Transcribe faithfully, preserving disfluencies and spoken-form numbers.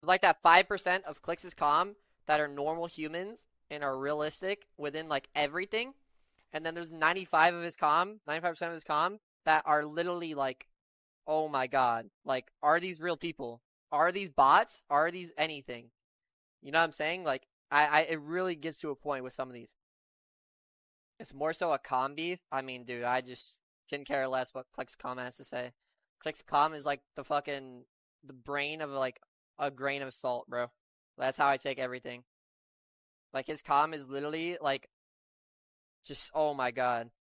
like that five percent of Clix's comm that are normal humans and are realistic within like everything, and then there's ninety-five of his comm, ninety-five percent of his comm that are literally like, oh my god, like are these real people? Are these bots? Are these anything? You know what I'm saying? Like I, I it really gets to a point with some of these. It's more so a comm beef. I mean, dude, I just couldn't care less what Clixcom has to say. Clixcom is like the fucking the brain of like a grain of salt, bro. That's how I take everything. Like his comm is literally like just oh my god.